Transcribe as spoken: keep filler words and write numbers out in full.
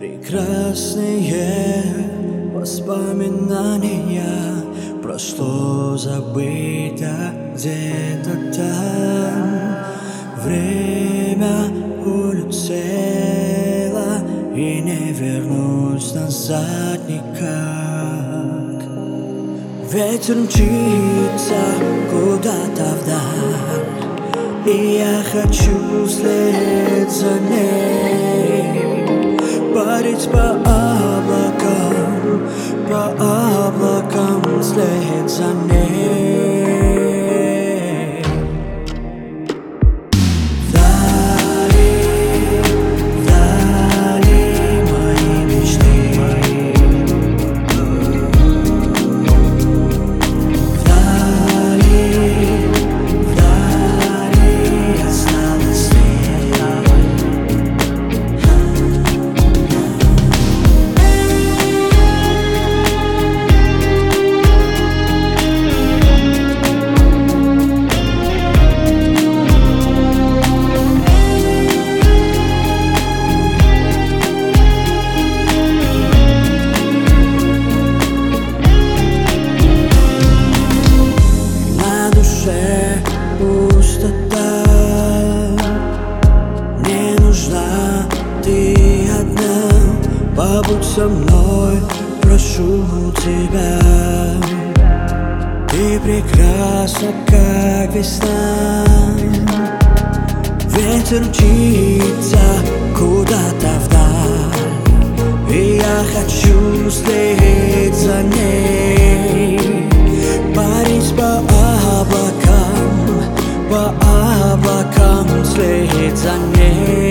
Прекрасные воспоминания, прошло забыто где-то там. Время улетело и не вернусь назад никак. Ветер мчится куда-то вдаль, и я хочу вслед за ней парить по облакам, по облакам вслед за ней. Вдали, вдали мои мечты, вдали, вдали осталось лето. Пустота, мне нужна ты одна. Побудь со мной, прошу тебя. Ты прекрасна, как весна. Ветер мчится куда-то вдаль, и я хочу вслед за ней парить по облакам, по облакам вслед за ней.